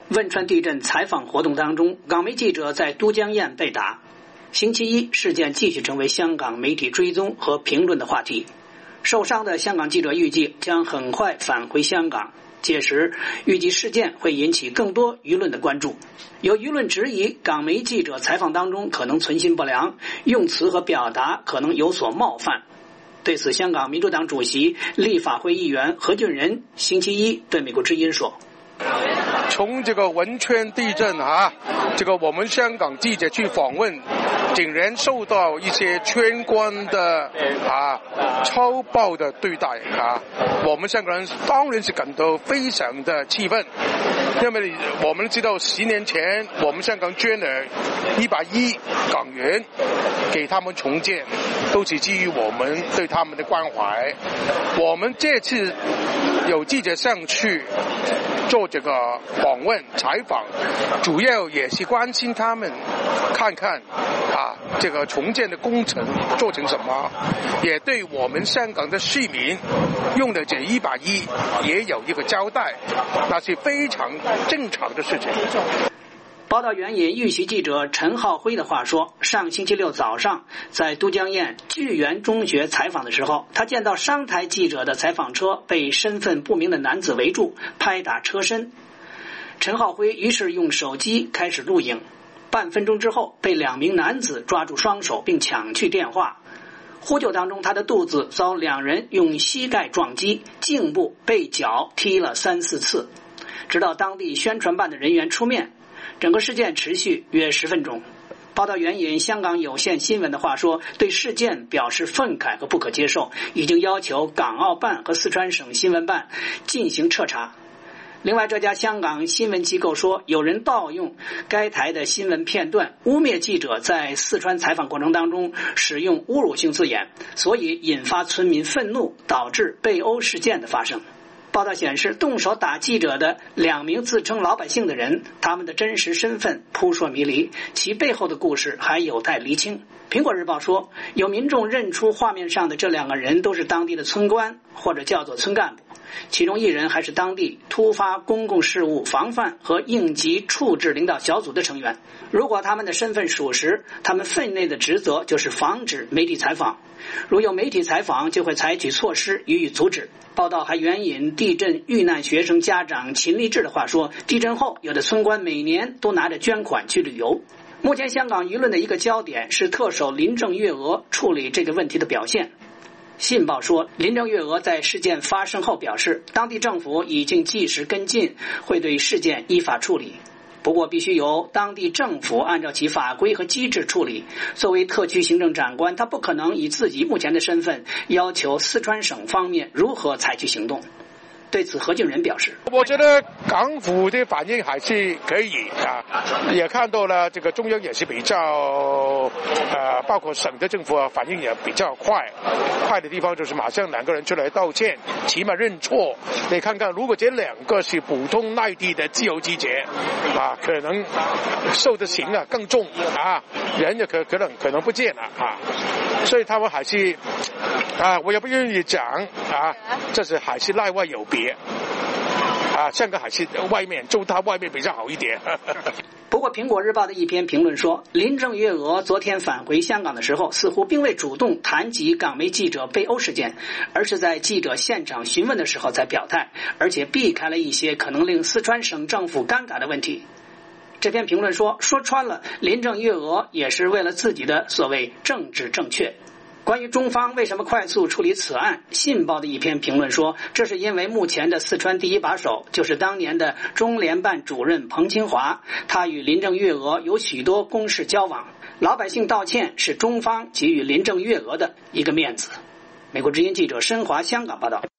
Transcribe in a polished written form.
汶川地震采访活动当中，港媒记者在都江堰被打。星期一，事件继续成为香港媒体追踪和评论的话题。受伤的香港记者预计将很快返回香港，届时预计事件会引起更多舆论的关注。有舆论质疑港媒记者采访当中可能存心不良，用词和表达可能有所冒犯。对此，香港民主党主席、立法会议员何俊仁星期一对美国之音说： 从这个汶川地震我们香港记者去访问，竟然受到一些圈官的超暴的对待我们香港人当然是感到非常的气愤，因为我们知道10年前我们香港捐了110港元给他们重建，都是基于我们对他们的关怀。我们这次有记者上去做这个访问采访，主要也是关心他们，看看这个重建的工程做成什么，也对我们香港的市民用的这110也有一个交代，那是非常正常的事情。 报道援引预习记者陈浩辉的话说，上星期六早上在都江堰巨源中学采访的时候，他见到商台记者的采访车被身份不明的男子围住，拍打车身。陈浩辉于是用手机开始录影，半分钟之后被2名男子抓住双手并抢去电话。呼救当中，他的肚子遭2人用膝盖撞击，颈部被脚踢了3、4次，直到当地宣传办的人员出面。整个事件持续约10分钟。报道援引香港有线新闻的话说，对事件表示愤慨和不可接受，已经要求港澳办和四川省新闻办进行彻查。另外，这家香港新闻机构说，有人盗用该台的新闻片段，污蔑记者在四川采访过程当中使用侮辱性字眼，所以引发村民愤怒，导致被殴事件的发生。报道显示，动手打记者的2名自称老百姓的人，他们的真实身份扑朔迷离，其背后的故事还有待厘清。苹果日报说，有民众认出画面上的这2个人都是当地的村官，或者叫做村干部，其中1人还是当地突发公共事务防范和应急处置领导小组的成员。如果他们的身份属实，他们分内的职责就是防止媒体采访，如有媒体采访，就会采取措施予以阻止。报道还援引地震遇难学生家长秦立志的话说，地震后有的村官每年都拿着捐款去旅游。目前香港舆论的一个焦点是特首林郑月娥处理这个问题的表现。信报说，林郑月娥在事件发生后表示，当地政府已经及时跟进，会对事件依法处理。不过必须由当地政府按照其法规和机制处理。作为特区行政长官，他不可能以自己目前的身份要求四川省方面如何采取行动。对此，何俊仁表示， 我觉得港府的反应还是可以也看到了这个中央也是比较包括省的政府反应也比较快的地方就是马上2个人出来道歉，起码认错。你看看，如果这2个是普通内地的自由记者可能受的刑更重人也可能不见了所以他们还是我也不愿意讲这是还是内外有别香港还是外面就它外面比较好一点不过苹果日报的一篇评论说，林郑月娥昨天返回香港的时候，似乎并未主动谈及港媒记者被殴事件，而是在记者现场询问的时候才表态，而且避开了一些可能令四川省政府尴尬的问题。这篇评论说穿了，林郑月娥也是为了自己的所谓政治正确。关于中方为什么快速处理此案，信报的一篇评论说，这是因为目前的四川第一把手就是当年的中联办主任彭清华，他与林郑月娥有许多公事交往，老百姓道歉是中方给予林郑月娥的一个面子。美国之音记者申华香港报道。